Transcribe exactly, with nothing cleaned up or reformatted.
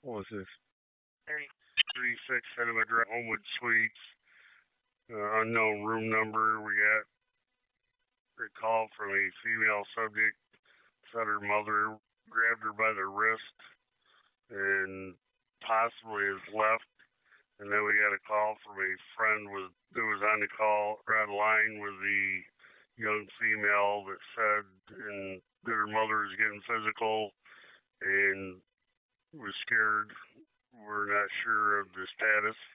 What was this? thirty-six Cinema Drive, Homewood Suites. Uh, unknown room number. We got a call from a female subject. Said her mother grabbed her by the wrist and possibly has left. And then we got a call from a friend with that was on the call or on line with the young female that said and that her mother is getting physical and was scared. We're not sure of the status.